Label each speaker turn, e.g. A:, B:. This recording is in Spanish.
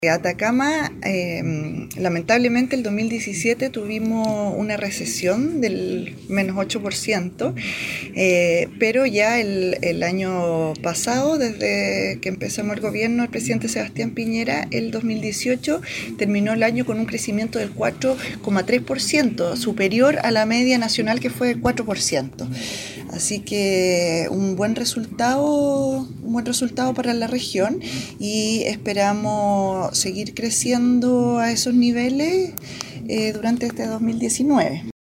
A: Atacama, lamentablemente el 2017 tuvimos una recesión del menos 8%, pero ya el año pasado, desde que empezamos el gobierno del presidente Sebastián Piñera, el 2018 terminó el año con un crecimiento del 4,3%, superior a la media nacional que fue del 4%. Así que un buen resultado para la región y esperamos seguir creciendo a esos niveles durante este 2019.